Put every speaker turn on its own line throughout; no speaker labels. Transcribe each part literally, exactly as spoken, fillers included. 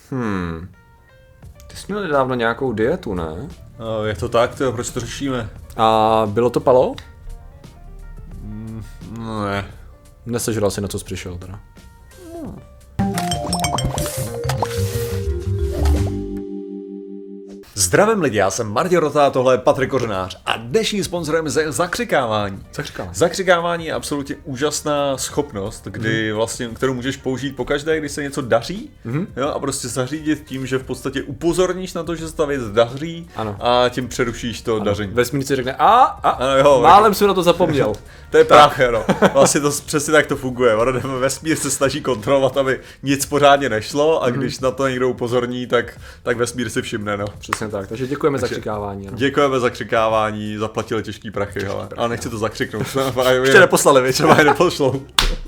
Hmm. Ty jsi měl nedávno nějakou dietu, ne?
No, je to tak, tyjo, proč to řešíme?
A bylo to palo?
Mm, no ne.
Nesežral si, na co jsi přišel teda. Hmm.
Zdravím lidi, já jsem Martin Rota, tohle je Patrik Kořenář a dnešním sponzorem je zakřikávání.
Zakřikávání.
Zakřikávání je absolutně úžasná schopnost, kdy mm. vlastně, kterou můžeš použít pokaždé, když se něco daří, mm. jo, a prostě zařídit tím, že v podstatě upozorníš na to, že se ta věc daří,
ano.
a tím přerušíš to
ano.
daření.
Vesmírce řekne a, a
ano, jo,
málem jsem na to zapomněl.
To je právě, no. Vlastně to přesně tak to funguje. Vesmír se snaží kontrolovat, aby nic pořádně nešlo a když mm. na to někdo upozorní, tak, tak vesmír si všimne, no.
Přesně tak, takže děkujeme za křikávání. No.
Děkujeme za křikávání, zaplatili těžký prachy, těžký ale, prachy, ale nechci to zakřiknout.
Ještě neposlali, většinou.
Ještě nepošlou.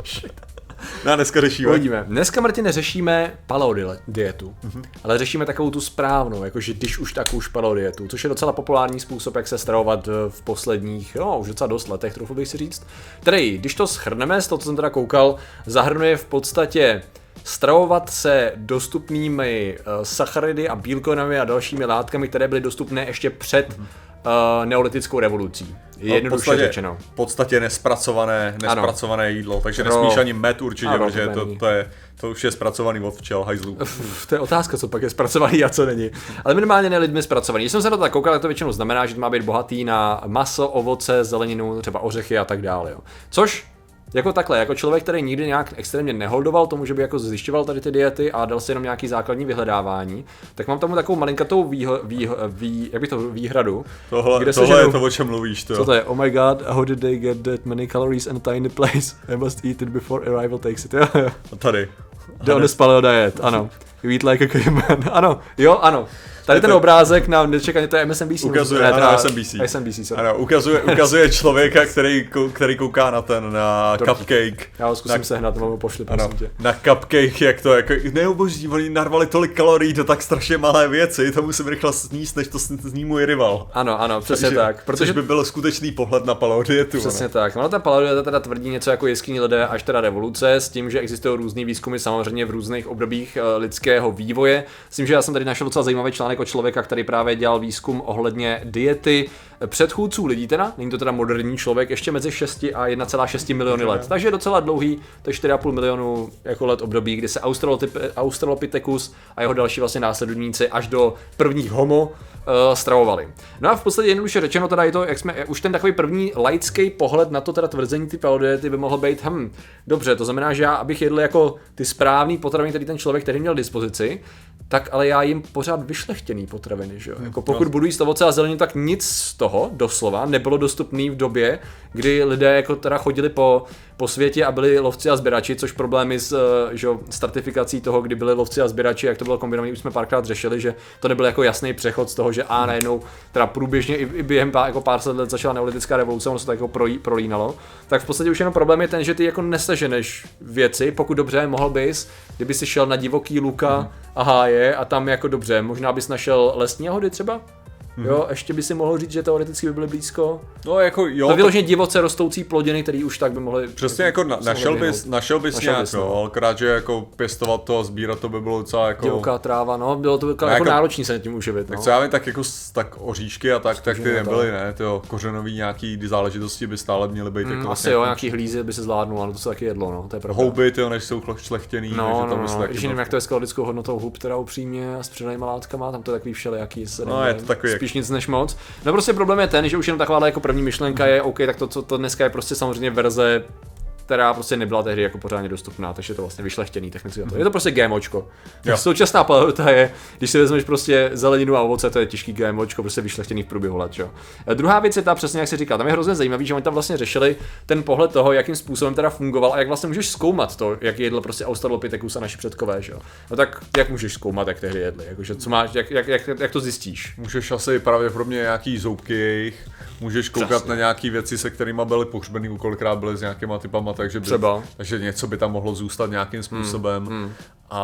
No, dneska řešíme.
Uvidíme. Dneska, Martin, neřešíme paleo dietu, mm-hmm. ale řešíme takovou tu správnou, jakože když už tak už paleo dietu, což je docela populární způsob, jak se stravovat v posledních, no, už docela dost letech, trochu bych si říct. Tedy, když to shrneme, z toho, co jsem teda koukal, zahrnuje v podstatě stravovat se dostupnými uh, sacharidy a bílkovinami a dalšími látkami, které byly dostupné ještě před mm-hmm. Uh, neolitickou revolucí. Jednoduše řečeno.
V podstatě nespracované, nespracované ano. jídlo, takže
no.
nesmíš ani med určitě,
ano,
protože to, to, je, to už je zpracovaný od včel, hajzlů.
To je otázka, co pak je zpracovaný a co není. Ale minimálně ne lidmi zpracovaný. Když jsem se na to tak koukal, tak to většinou znamená, že to má být bohatý na maso, ovoce, zeleninu, třeba ořechy a tak dále. Jo. Což jako takhle, jako člověk, který nikdy nějak extrémně neholdoval tomu, že by jako zjišťoval tady ty diety a dal si jenom nějaký základní vyhledávání, tak mám tomu takovou malinkatou výho, výho, vý, jak by to výhradu.
Tohle,
kde
tohle
ženu,
je to, o čem mluvíš. To.
Co to je? Oh my god, how did they get that many calories in a tiny place? I must eat it before arrival takes it.
A tady.
The honest paleo diet, ano. You eat like a caveman. Ano, jo, ano. Tady ten obrázek nám nečekaně, to je M S N B C.
Ukazuje,
ne,
ano, S N B C.
S N B C, sorry.
Ano, ukazuje, ukazuje člověka, který, který kouká na ten, na
Dobrý.
Cupcake.
Já ho zkusím na, sehnat, mám ho pošli, prosím tě.
Na Cupcake, jak to, jako, neuboží, oni narvali tolik kalorií do tak strašně malé věci, to musím rychle sníst, než to sní můj rival.
Ano, ano, přesně
Takže,
tak.
Protože by byl skutečný pohled na paleo dietu.
Přesně
ne?
tak. No ta paleo dieta teda tvrdí něco jako jeskyní lidé až teda revoluce, s tím, že existují různý výzkumy samozřejmě v různých obdobích lidského vývoje. S tím, že já jsem tady našel docela zajímavý článek o člověka, který právě dělal výzkum ohledně diety předchůdců lidí, teda, není to teda moderní člověk, ještě mezi šesti a jedna celá šest miliony let. Takže docela dlouhý, to je čtyři a půl milionu jako let období, kdy se Australopithecus a jeho další vlastně následovníci až do prvních homo uh, stravovali. No a v podstatě jednoduše řečeno teda je to, jak jsme, už ten takový první laický pohled na to teda tvrzení ty paleo diety by mohl být, hm, dobře, to znamená, že já, abych jedl jako ty správný potraviny, který ten člověk, který měl dispozici, tak ale já jim pořád vyšlechtěný potraviny, že jo. Jako pokud no. budu jíst ovoce a zeleninu, tak nic z toho doslova nebylo dostupný v době, kdy lidé jako teda chodili po, po světě a byli lovci a sběrači, což problémy s že, stratifikací toho, kdy byli lovci a sběrači, jak to bylo kombinované, už jsme párkrát řešili, že to nebyl jako jasný přechod z toho, že a najednou teda průběžně i, i během pár, jako pár set let začala neolitická revoluce, ono se to jako prolí, prolínalo. Tak v podstatě už jenom problém je ten, že ty jako neseženeš věci, pokud dobře mohl bys, kdyby si šel na divoký luka mm. a háje a tam jako dobře, možná bys našel lesní jahody třeba? Jo, ještě by si mohl říct, že teoreticky by byly blízko.
No jako jo.
To vyloženě divoce rostoucí plodiny, které už tak by mohly.
Přesně jako na, našel bys, našel bys
našel
nějak,
bys,
no,
no.
ale krát, že jako pěstovat to a sbírat to by bylo docela jako.
Divoká tráva, no, bylo to jako, jako náročný se tím uživit.
Tak
no.
co já vím, tak jako tak oříšky a tak, Zkužím tak ty nebyly, ne, tyjo, kořenový nějaký záležitosti by stále měly být.
Mm,
jako
asi jo, nějaký hlízy by se zvládnul, ale to se taky jedlo, no, to je pravda.
Houby, tyjo, než jsou šlechtěný,
no,
takže tam
no,
no,
no. Když nevím, jak to je s kalorickou hodnotou hub, teda upřímně a s přidanýma látkama, tam to je takový všelijaký, se
no, je to takový
spíš nic než moc. No prostě problém je ten, že už jenom taková jako první myšlenka je, OK, tak to, co to dneska je prostě samozřejmě verze, která prostě nebyla tehdy jako pořádně dostupná, takže je to vlastně vyšlechtěný technicky. Je to prostě GMOčko. Současná paleo je, když si vezmeš prostě zeleninu a ovoce, to je těžký GMOčko, prostě vyšlechtěný v průběhu let, jo. Druhá věc je ta přesně, jak se říká, tam je hrozně zajímavý, že oni tam vlastně řešili ten pohled toho, jakým způsobem teda fungoval a jak vlastně můžeš zkoumat to, jak jedl prostě Australopithecus a naši předkové, jo. No tak jak můžeš zkoumat, jak tehdy jedli, jakože co máš, jak, jak, jak, jak to zjistíš?
Můžeš asi pravděpodobně nějaký zoubky jejich, můžeš koukat přesně na nějaký věci, se kterými byly pohřbený, kolikrát byly s nějakýma typama, takže by,
třeba.
Takže něco by tam mohlo zůstat nějakým způsobem.
Hmm, hmm.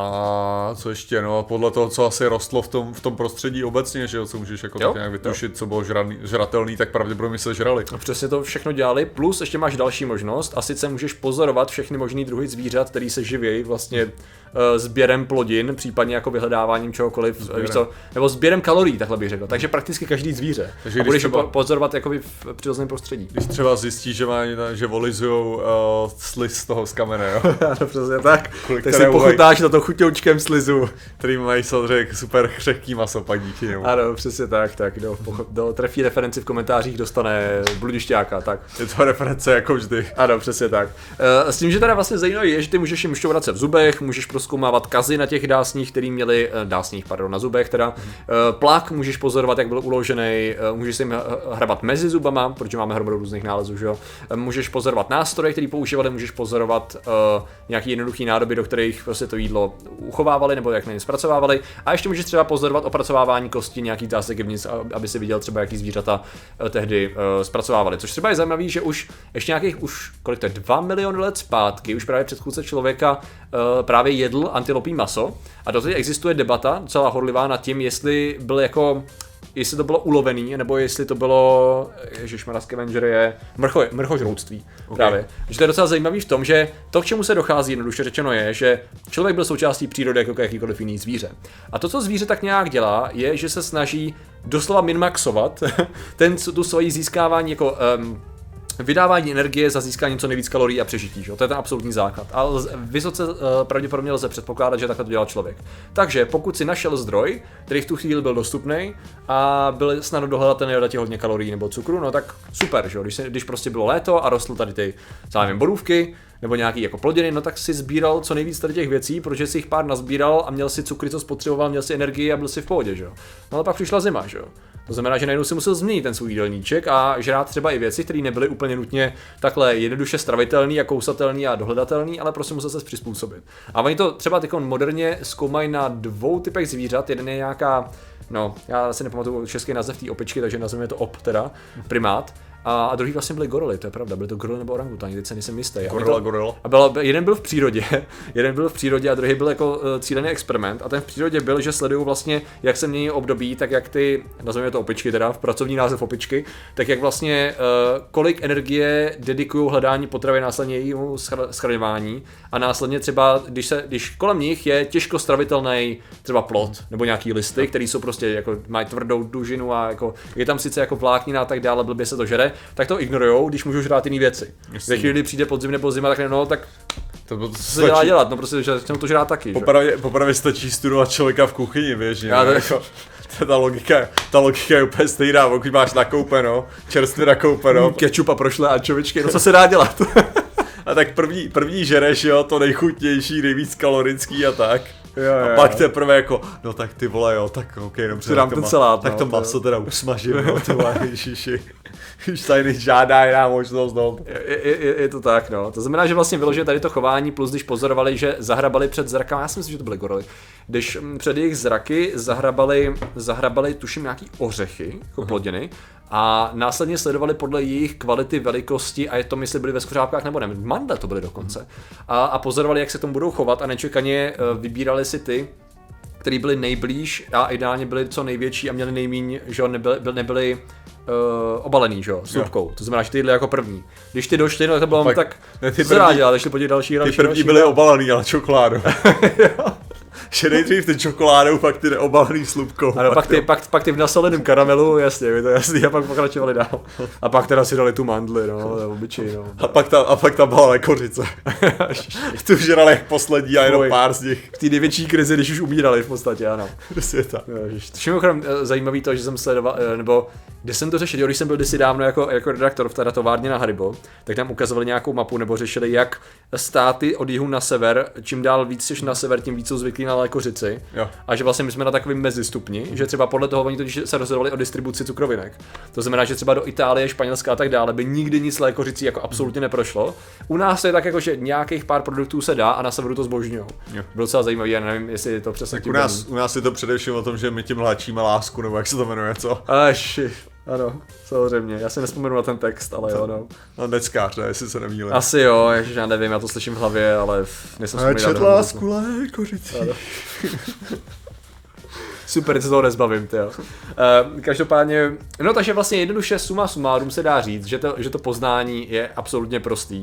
A co ještě, no podle toho, co asi rostlo v tom, v tom prostředí obecně, že jo, co můžeš jako jo, tak nějak vytušit, jo. co bylo žraný, žratelný, tak pravděpodobně se žrali.
A přesně to všechno dělali, plus ještě máš další možnost, a sice můžeš pozorovat všechny možný druhy zvířat, který se živějí vlastně sběrem plodin, případně jako vyhledáváním čehokoliv, víš co, nebo sběrem kalorií, takhle bych řekl. Takže prakticky každý zvíře. Takže a budeš třeba pozorovat jakoby v přirozeném prostředí.
Když třeba zjistíš, že má, že volizujou uh, sliz z toho z kamene, jo.
Ano, přesně tak. Tak si pochutáš na to chuťoučkem slizu.
Který mají samozřejmě super křehký maso, pak díky němu.
Ano, přesně tak, tak do, do trefí referenci v komentářích dostane bludišťáka, tak.
Je to reference jako vždy.
Ano, přesně tak. E, s tím, že teda vlastně zajímavé je, že ty můžeš jim šťourat se v zubech, můžeš prozkoumávat kazy na těch dásních, který měli, dásních, pardon, na zubech teda. Hmm. E, plak můžeš pozorovat, jak byl uložený, e, můžeš si jim hrabat mezi zubama, protože máme hromadu různých nálezů, že jo. E, můžeš pozorovat nástroje, které používali, můžeš pozorovat e, nějaký jednoduchý nádoby, do kterých prostě to jídlo uchovávali nebo jak na ně zpracovávali. A ještě můžeš třeba pozorovat opracovávání kosti nějakých dásek vnitř, aby si viděl třeba, jaký zvířata tehdy uh, zpracovávali. Což třeba je zajímavý, že už ještě nějakých už kolik to je, dva miliony let zpátky, už právě předchůdce člověka uh, právě jedl antilopí maso. A dosud existuje debata docela horlivá nad tím, jestli byl jako jestli to bylo ulovený, nebo jestli to bylo, ježišmarja, scavenger je mrcho, mrchožroutství. Okay. Právě. Že to je docela zajímavý v tom, že to, k čemu se dochází, jednoduše řečeno je, že člověk byl součástí přírody jako jakýkoliv jiný zvíře. A to, co zvíře tak nějak dělá, je, že se snaží doslova minmaxovat ten, tu svoji získávání jako um, vydávání energie za získání co nejvíc kalorií a přežití, že? To je ten absolutní základ. A vysoce uh, pravděpodobně lze předpokládat, že takhle to dělal člověk. Takže pokud si našel zdroj, který v tu chvíli byl dostupný a byl snadno dohledatelný, dát ti hodně kalorií nebo cukru, no tak super, že? Když, se, když prostě bylo léto a rostly tady ty nevím, borůvky nebo nějaký jako plodiny, no tak si sbíral co nejvíc tady těch věcí, protože si jich pár nazbíral a měl si cukry, co spotřeboval, měl si energii a byl si v pohodě, že? No ale pak přišla zima, že? To znamená, že najednou si musel změnit ten svůj jídelníček a žrát třeba i věci, které nebyly úplně nutně takhle jednoduše stravitelný a kousatelný a dohledatelný, ale prostě musel se přizpůsobit. A oni to třeba teď moderně zkoumají na dvou typech zvířat. Jeden je nějaká, no, já si nepamatuju český název té opičky, takže nazveme to op teda, primát. A, a druhý vlastně byly gorily, to je pravda, byly to gorily nebo orangutáni, teď se nejsem jistý.
Gorila, gorila.
A byl, jeden byl v přírodě, jeden byl v přírodě a druhý byl jako uh, cílený experiment. A ten v přírodě byl, že sledují vlastně, jak se mění období, tak jak ty, nazveme to opičky teda, v pracovní název opičky, tak jak vlastně uh, kolik energie dedikují hledání potravy, následně jejímu schraňování a následně třeba, když, se, když kolem nich je těžko stravitelný třeba plot nebo nějaký listy, které jsou prostě jako mají tvrdou dužinu a jako je tam sice jako vláknina a tak dále, blbě se to žere, tak to ignorujou, když můžou žrát jiný věci. Ve chvíli, kdy přijde podzim nebo zima, tak no, tak to, to, to se dělá dělat, no prostě, že to žrát taky.
Popravě, popravě stačí studovat člověka v kuchyni, běžně. Já to jako, ta logika, ta logika je úplně stejná, pokud máš nakoupeno, čerstvě nakoupeno.
Mm, kečup a prošlé ančovičky, no co se dá dělat?
A tak první, první žereš, jo, to nejchutnější, nejvíc kalorický a tak.
Jo, jo,
a pak teprve jako, no tak ty vole, jo, tak ok, dobře,
tak to, ma- celát,
tak
no,
to maso teda usmažím, no, ty vole, ježiši. Už tady žádná jiná možnost, no.
Je, je, je to tak, no. To znamená, že vlastně vyložili tady to chování, plus když pozorovali, že zahrabali před zrakama, já si myslím, že to byly gorily, když před jejich zraky zahrabali, zahrabali tuším nějaký ořechy, jako plodiny, a následně sledovali podle jejich kvality, velikosti a je to, jestli byli ve skořápkách nebo ne, mandle to byly dokonce. A, a pozorovali, jak se tomu budou chovat a nečekaně vybírali si ty, který byli nejblíž a ideálně byli co největší a měli nejmíň, že nebyli, nebyli uh, obalený, že jo, slupkou. To znamená, že ty jedli jako první. Když ty došli, no to bylo pak, tak ne, ty první, rádi, ale šli po těch další
Ty první byly obalený, ale čokoládou. Že nejdřív ty čokoládou, pak ty neobalený slupkou.
Ano, pak ty, pak, pak ty v nasoleném karamelu, jasně, je to jasný, a pak pokračovali dál. A pak teda si dali tu mandli, no, obyčej, no.
A pak ta, a pak ta byla lekořice. Tu žrali jak poslední a jenom Boj. Pár z nich.
V té největší krizi, když už umírali v podstatě, ano.
Do světa.
Mimochodem zajímavý to, že jsem sledoval, nebo kde jsem to řešil, když jsem byl kdysi dávno jako, jako redaktor v té datovárně na Haribo, tak tam ukazovali nějakou mapu nebo řešili, jak státy od jihu na sever, čím dál víc jsi na sever, tím víc jsou zvyklí na lékořici. Jo. A že vlastně my jsme na takovém mezistupni, že třeba podle toho oni totiž se rozhodovali o distribuci cukrovinek. To znamená, že třeba do Itálie, Španělska a tak dále by nikdy nic lékořicí jako absolutně neprošlo. U nás je tak jako, že nějakých pár produktů se dá a na severu to zbožňujou. Bylo docela zajímavý, já nevím, jestli je to přesně
tak u nás, u nás je to především o tom, že my tím léčíme lásku, nebo jak se to jmenuje, co?
Aši. Ano, samozřejmě, já si nespomenu na ten text, ale jo, no.
No neckář, ne, jestli se nemýlím.
Asi jo, ježiš, já nevím, já to slyším v hlavě, ale nejsem vzpomínat.
Čet lásku lékořicí.
Super, se toho nezbavím, tyjo. Uh, každopádně, no takže vlastně jednoduše suma sumárum se dá říct, že to, že to poznání je absolutně prostý. V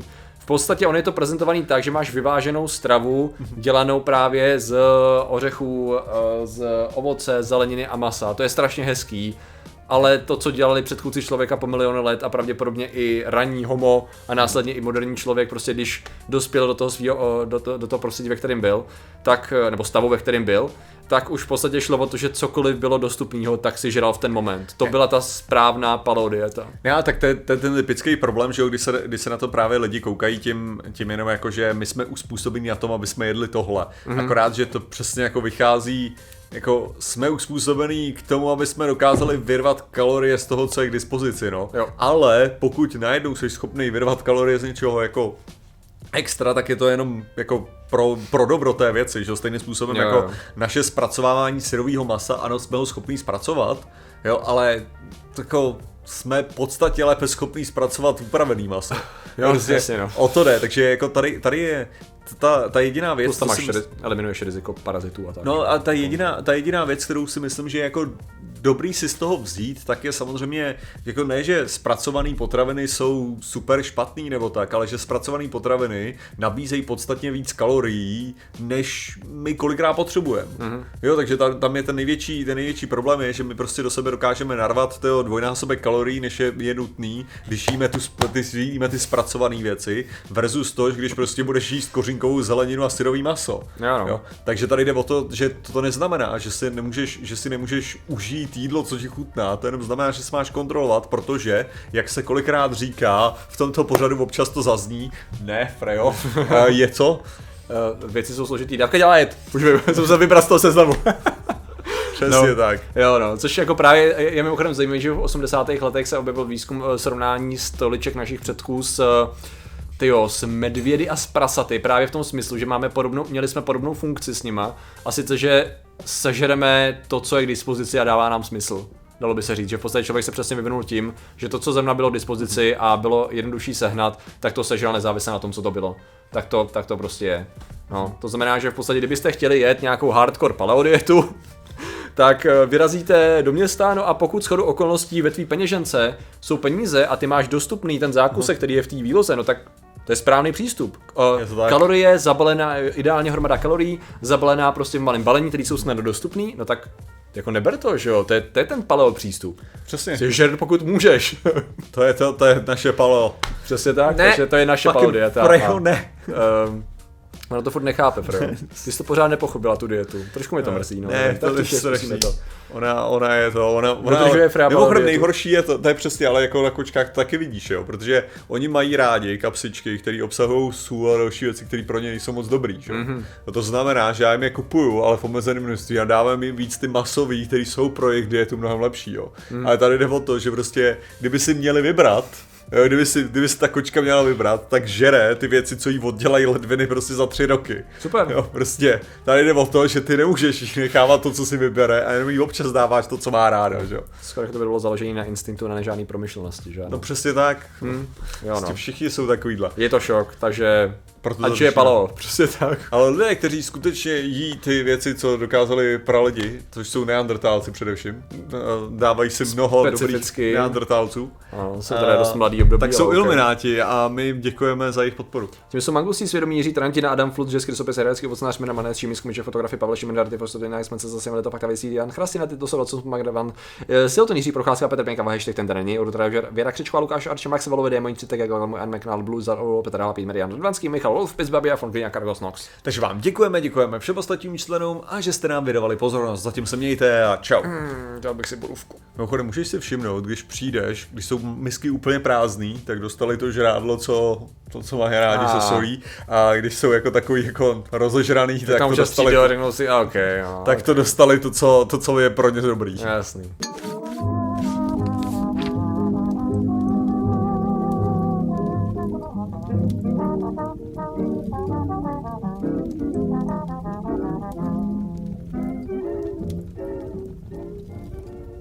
podstatě on je to prezentovaný tak, že máš vyváženou stravu, dělanou právě z ořechů, z ovoce, zeleniny a masa. To je strašně hezký. Ale to, co dělali předchůdci člověka po miliony let a pravděpodobně i ranní homo a následně i moderní člověk, prostě když dospěl do toho svýho, do, to, do toho prostředí, ve kterém byl, tak, nebo stavu, ve kterém byl, tak už v podstatě šlo o to, že cokoliv bylo dostupného, tak si žral v ten moment. To byla ta správná paleodieta.
Já, tak to je, to je ten typický problém, že když se, když se na to právě lidi koukají tím, tím jenom jako, že my jsme uspůsobení na tom, aby jsme jedli tohle. Mm-hmm. Akorát, že to přesně jako vychází, jako jsme uspůsobení k tomu, aby jsme dokázali vyrvat kalorie z toho, co je k dispozici, no.
Jo.
Ale pokud najednou jsi schopný vyrvat kalorie z něčeho jako extra, tak je to jenom jako pro, pro dobro té věci, že stejným způsobem jo, jako jo. Naše zpracovávání syrového masa, ano, jsme ho schopní zpracovat, jo, ale jako jsme v podstatě lépe schopní zpracovat upravený maso.
Jo, prostě, jasně, no.
O to jde, takže jako tady, tady je ta, ta jediná věc,
plus tam máš
si
mysl... eliminuješ riziko parazitů a tak.
No a ta jediná, ta jediná věc, kterou si myslím, že je jako dobrý si z toho vzít, tak je samozřejmě, jako ne, že zpracované potraviny jsou super špatný nebo tak, ale že zpracované potraviny nabízejí podstatně víc kalorií, než my kolikrát potřebujeme. Mm-hmm. Jo, takže tam, tam je ten největší, ten největší problém je, že my prostě do sebe dokážeme narvat toho dvojnásobek kalorií, než je, je nutný, když jíme, tu, ty, jíme ty zpracované věci, versus to, když prostě budeš jíst kořínkovou zeleninu a syrový maso.
Jo, no.
Jo? Takže tady jde o to, že to neznamená, že si nemůžeš, že si nemůžeš užít jídlo, co ti chutná, to jenom znamená, že si máš kontrolovat, protože, jak se kolikrát říká, v tomto pořadu občas to zazní, ne, Frejo, je co?
Věci jsou složitý, dávka dělá jet, už jsem se vybral z toho seznamu.
Přesně
no, tak.
Jo,
no, což jako právě je mimochodem zajímavé, že v osmdesátých letech se objevil výzkum srovnání stoliček našich předků s tyjo, s medvědy a s prasaty, právě v tom smyslu, že máme podobnou, měli jsme podobnou funkci s nima, a sice, že sežereme to, co je k dispozici a dává nám smysl. Dalo by se říct, že v podstatě člověk se přesně vyvinul tím, že to, co zrovna bylo k dispozici a bylo jednodušší sehnat, tak to sežral nezávisle na tom, co to bylo. Tak to, tak to prostě je. No, to znamená, že v podstatě, kdybyste chtěli jet nějakou hardcore paleodietu, tak vyrazíte do města, no a pokud shodou okolností ve tvý peněžence jsou peníze a ty máš dostupný ten zákusek, který je v té výloze, no tak to je správný přístup. Uh, kalorie, zabalená, ideálně hromada kalorií, zabalená prostě v malém balení, který jsou snadno dostupný, no tak jako neber to, že jo, to je, to je ten paleo přístup.
Přesně.
Jsi žer, pokud můžeš.
To je to, to je naše paleo.
Přesně tak,
ne,
takže to je naše paleo dieta.
Prejo, ne.
Um, Ono to furt nechápe, Frejo. Ty jsi to pořád nepochopila, tu dietu. Trošku mi to mrzí, no.
Ne, to je strašný. Ona, ona je to, ona, ona,
mimochodem
nejhorší je to, to je přesně, ale jako na kočkách to taky vidíš, jo, protože oni mají rádi kapsičky, které obsahují sůl a další věci, které pro ně nejsou moc dobrý, jo. Mm-hmm. No to znamená, že já jim je kupuju, ale v omezeném množství a dávám jim víc ty masový, které jsou pro jejich dietu mnohem lepší, jo. Mm. Ale tady jde o to, že prostě, kdyby si měli vybrat, jo, kdyby, si, kdyby si ta kočka měla vybrat, tak žere ty věci, co jí oddělají ledviny prostě za tři roky.
Super.
Jo, prostě tady jde o to, že ty nemůžeš nechávat to, co si vybere a jenom jí občas dáváš to, co má ráda, že jo.
Skoro to by bylo založené na instinktu, na nežádný promyšlenosti, že?
No přesně tak.
Hmm. Jo, no.
Všichni jsou takovýhle.
Je to šok, takže ať je paleo, přesně tak.
Ale lidé, kteří skutečně jí ty věci, co dokázali pralidi, což jsou neandertálci především, dávají si mnoho dobrých neandertálců.
Ano, jsou teda dost mladý období.
Tak jsou okay. Ilumináti a my jim děkujeme za jejich podporu.
Tím jsou mangusí svědomí Jiří Tarantina, Adam Flut, Jeskry Sopis, Herecký ocenář Mina Manec, Šimí Skumiče, fotografie Pavel Šimendar, ty Fostodina, jsme se zase měli to fakta věcí, Jan Chrastina, ty to jsou co Magdavan, Silton Jiří Procházka, Petr Pěnka, Vaheštek, ten není, Urtražer, Věra Křečková, Lukáš Arče, Max Valové, Démon tři, tak Anne McNall, Blue, Zar, Petr Halapín, Marian Radvanský, Michal Wolf, Pizbabi a Fonvina, Cargos Nox.
Takže vám děkujeme, děkujeme všem ostatním členům a že jste nám vydávali pozornost. Zatím se mějte a čau.
Mm, dal bych si borůvku.
Mimochodem, můžeš si všimnout, když přijdeš, když jsou misky úplně prázdný, tak dostali to žrádlo, co, to, co mají rádi, se solí, a když jsou jako takový jako rozežraný, tak, tak to dostali,
to, si, okay, no,
tak
okay.
to dostali to, co, to, co je pro ně dobrý.
Jasný.